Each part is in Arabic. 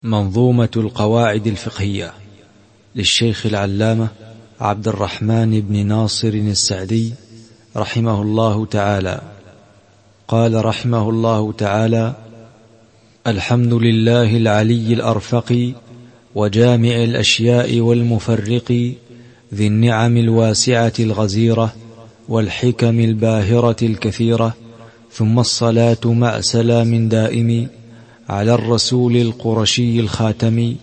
منظومة القواعد الفقهية للشيخ العلامة عبد الرحمن بن ناصر السعدي رحمه الله تعالى. قال رحمه الله تعالى: الحمد لله العلي الأرفق وجامع الأشياء والمفرق ذي النعم الواسعة الغزيرة والحكم الباهرة الكثيرة، ثم الصلاة مع سلام دائم على الرسول القرشي الخاتم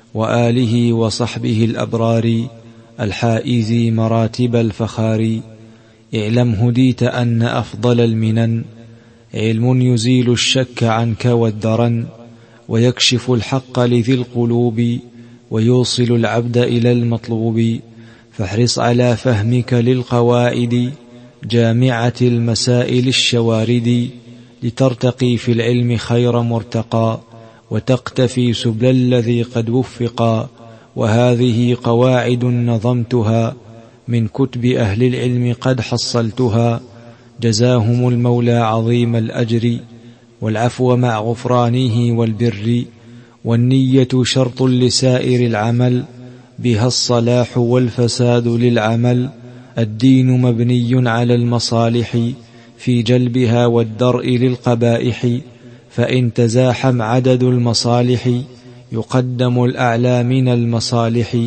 وآله وصحبه الأبرار الحائز مراتب الفخار. اعلم هديت أن أفضل المنن علم يزيل الشك عنك والدرن، ويكشف الحق لذي القلوب ويوصل العبد إلى المطلوب. فاحرص على فهمك للقواعد جامعة المسائل الشوارد، لترتقي في العلم خير مرتقى وتقتفي سبل الذي قد وفقا. وهذه قواعد نظمتها من كتب أهل العلم قد حصلتها، جزاهم المولى عظيم الأجر والعفو مع غفرانه والبر. والنية شرط لسائر العمل، بها الصلاح والفساد للعمل. الدين مبني على المصالح في جلبها والدرء للقبائح، فإن تزاحم عدد المصالح يقدم الأعلى من المصالح،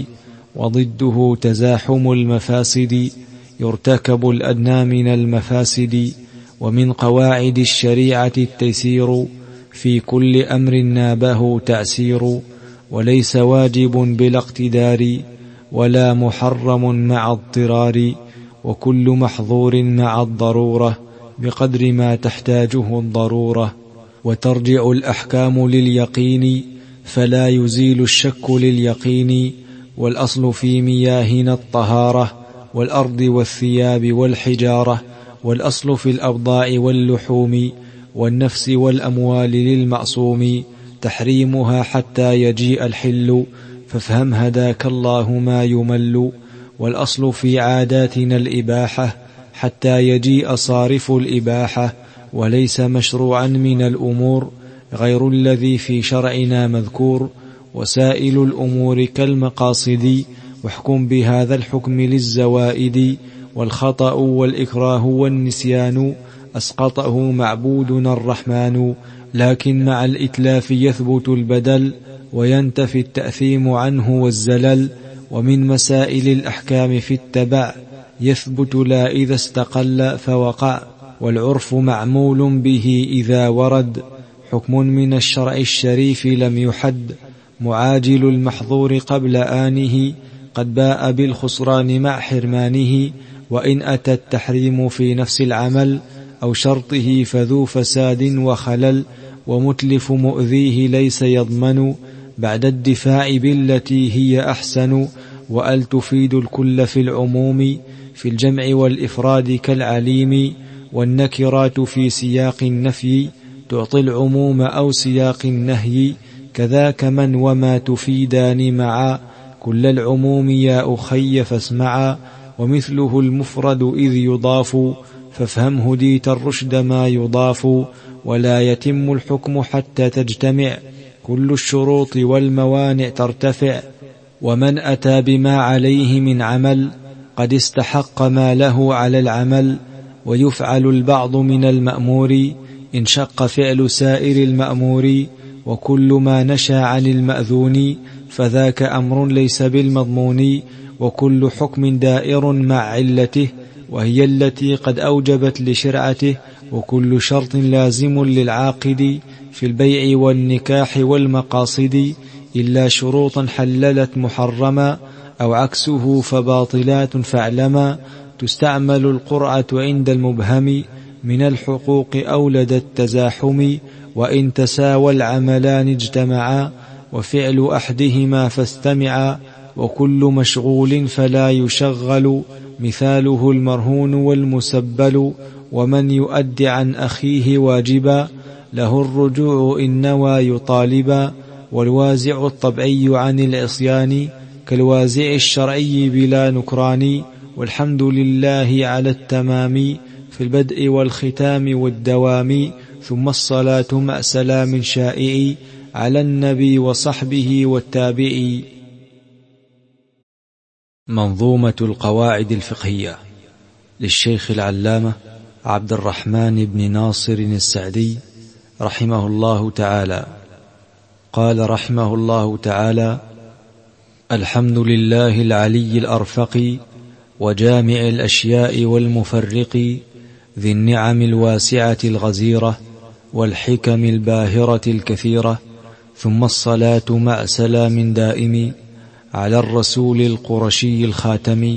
وضده تزاحم المفاسد يرتكب الأدنى من المفاسد. ومن قواعد الشريعة التيسير في كل أمر نابه تعسير، وليس واجب بلا اقتدار ولا محرم مع اضطرار، وكل محظور مع الضرورة بقدر ما تحتاجه الضرورة. وترجع الأحكام لليقين فلا يزيل الشك لليقين، والأصل في مياهنا الطهارة والأرض والثياب والحجارة، والأصل في الأبضاع واللحوم والنفس والأموال للمعصوم تحريمها حتى يجيء الحل، فافهم هداك الله ما يمل. والأصل في عاداتنا الإباحة حتى يجيء صارف الإباحة، وليس مشروعا من الأمور غير الذي في شرعنا مذكور. وسائل الأمور كالمقاصد واحكم بهذا الحكم للزوائد، والخطأ والإكراه والنسيان أسقطه معبودنا الرحمن. لكن مع الإتلاف يثبت البدل وينتفي التأثيم عنه والزلل. ومن مسائل الأحكام في التبع يثبت لا إذا استقل فوقع، والعرف معمول به إذا ورد حكم من الشرع الشريف لم يحد. معاجل المحظور قبل آنه قد باء بالخسران مع حرمانه، وإن أتى التحريم في نفس العمل أو شرطه فذو فساد وخلل. ومتلف مؤذيه ليس يضمن بعد الدفاع بالتي هي أحسن، وأل تفيد الكل في العموم في الجمع والإفراد كالعليم. والنكرات في سياق النفي تعطي العموم أو سياق النهي، كذاك من وما تفيدان معا كل العموم يا أخي فاسمعا. ومثله المفرد إذ يضاف فافهم هديت الرشد ما يضاف. ولا يتم الحكم حتى تجتمع كل الشروط والموانع ترتفع. ومن أتى بما عليه من عمل قد استحق ما له على العمل، ويفعل البعض من المأمور إن شق فعل سائر المأمور. وكل ما نشى عن المأذون فذاك أمر ليس بالمضمون. وكل حكم دائر مع علته وهي التي قد أوجبت لشرعته. وكل شرط لازم للعاقد في البيع والنكاح والمقاصد، إلا شروطا حللت محرما أو عكسه فباطلات فاعلما. تستعمل القرعة عند المبهم من الحقوق أولد التزاحم، وإن تساوى العملان اجتمعا وفعل أحدهما فاستمعا. وكل مشغول فلا يشغل مثاله المرهون والمسبل. ومن يؤد عن أخيه واجبا له الرجوع إن نوى يطالبا. والوازع الطبعي عن العصيان كالوازع الشرعي بلا نكران. والحمد لله على التمام في البدء والختام والدوام، ثم الصلاة مع سلام شائع على النبي وصحبه والتابعي. منظومة القواعد الفقهية للشيخ العلامة عبد الرحمن بن ناصر السعدي رحمه الله تعالى. قال رحمه الله تعالى: الحمد لله العلي الأرفق وجامع الأشياء والمفرق، ذي النعم الواسعة الغزيرة والحكم الباهرة الكثيرة، ثم الصلاة مع سلام دائم على الرسول القرشي الخاتم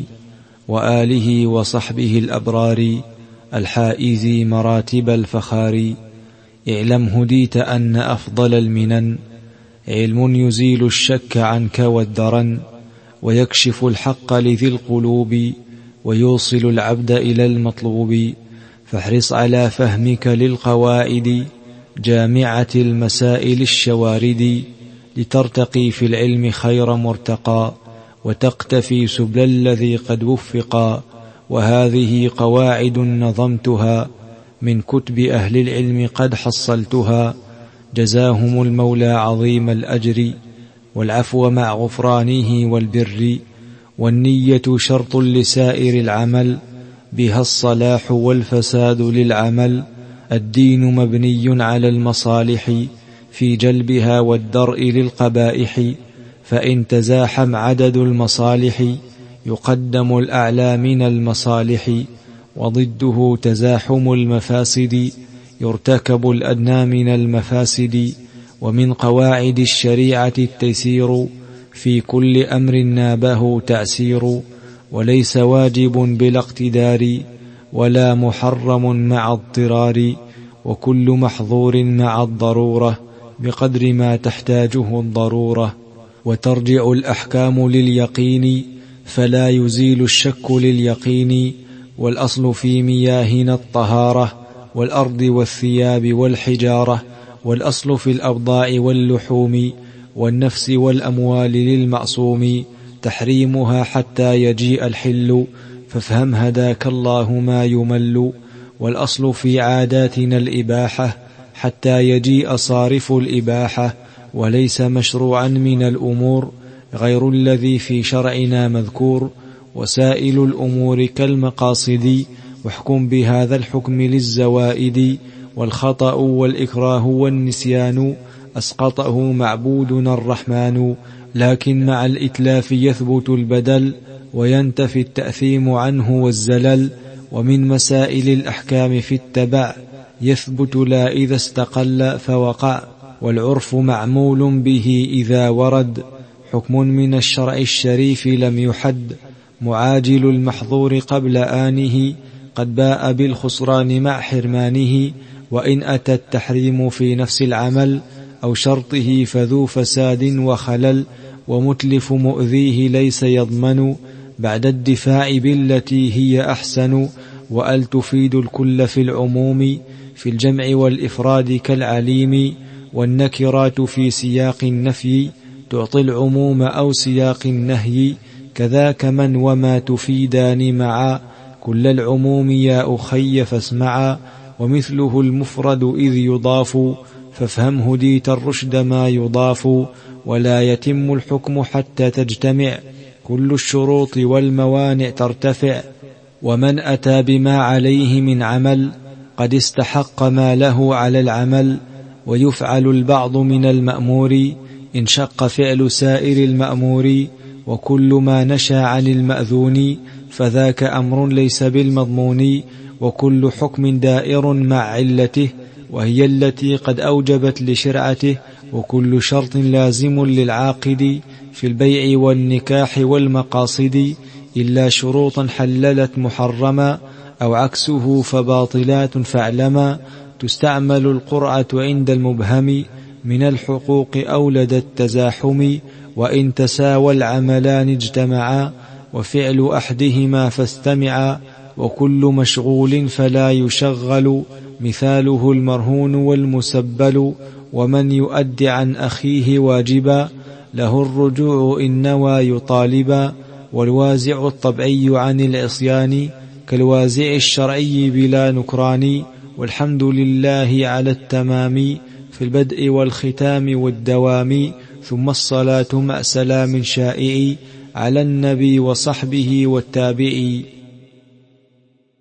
وآله وصحبه الأبرار الحائز مراتب الفخار. اعلم هديت أن أفضل المنن علم يزيل الشك عنك والدرن، ويكشف الحق لذي القلوب ويوصل العبد إلى المطلوب. فاحرص على فهمك للقواعد جامعة المسائل الشوارد، لترتقي في العلم خير مرتقى وتقتفي سبل الذي قد وفقا. وهذه قواعد نظمتها من كتب أهل العلم قد حصلتها، جزاهم المولى عظيم الأجر والعفو مع غفرانه والبر. والنية شرط لسائر العمل، بها الصلاح والفساد للعمل. الدين مبني على المصالح في جلبها والدرء للقبائح، فإن تزاحم عدد المصالح يقدم الأعلى من المصالح، وضده تزاحم المفاسد يرتكب الأدنى من المفاسد. ومن قواعد الشريعة التيسير في كل أمر نابه تعسير، وليس واجب بلا اقتدار ولا محرم مع اضطرار، وكل محظور مع الضرورة بقدر ما تحتاجه الضرورة. وترجع الأحكام لليقين فلا يزيل الشك لليقين، والأصل في مياهنا الطهارة والأرض والثياب والحجارة، والأصل في الأبضاع واللحوم والنفس والأموال للمعصوم، تحريمها حتى يجيء الحل، فافهم هداك الله ما يمل. والأصل في عاداتنا الإباحة حتى يجيء صارف الإباحة، وليس مشروعا من الأمور غير الذي في شرعنا مذكور. وسائل الأمور كالمقاصد واحكم بهذا الحكم للزوائد، والخطأ والإكراه والنسيان أسقطه معبودنا الرحمن. لكن مع الإتلاف يثبت البدل وينتفي التأثيم عنه والزلل. ومن مسائل الأحكام في التبع يثبت لا إذا استقل فوقع، والعرف معمول به إذا ورد، حكم من الشرع الشريف لم يحد. معاجل المحظور قبل آنه قد باء بالخسران مع حرمانه، وإن أتى التحريم في نفس العمل أو شرطه فذو فساد وخلل. ومتلف مؤذيه ليس يضمن بعد الدفاع بالتي هي أحسن، وأل تفيد الكل في العموم في الجمع والإفراد كالعليم. والنكرات في سياق النفي تعطي العموم أو سياق النهي، كذاك من وما تفيدان معا كل العموم يا أخي فاسمعا. ومثله المفرد إذ يضاف فافهم هديت الرشد ما يضاف. ولا يتم الحكم حتى تجتمع كل الشروط والموانع ترتفع. ومن أتى بما عليه من عمل قد استحق ما له على العمل، ويفعل البعض من المأمور إن شق فعل سائر المأمور. وكل ما نشى عن المأذون فذاك أمر ليس بالمضمون. وكل حكم دائر مع علته وهي التي قد أوجبت لشرعته. وكل شرط لازم للعاقد في البيع والنكاح والمقاصد، إلا شروطا حللت محرما أو عكسه فباطلات فاعلما. تستعمل القرعة عند المبهم من الحقوق أو لدى التزاحم، وإن تساوى العملان اجتمعا وفعل أحدهما فاستمعا. وكل مشغول فلا يشغل مثاله المرهون والمسبل. ومن يؤد عن أخيه واجبا له الرجوع إن نوى يطالبا. والوازع الطبعي عن العصيان كالوازع الشرعي بلا نكران. والحمد لله على التمام في البدء والختام والدوام، ثم الصلاة مع سلام شائع على النبي وصحبه والتابعي.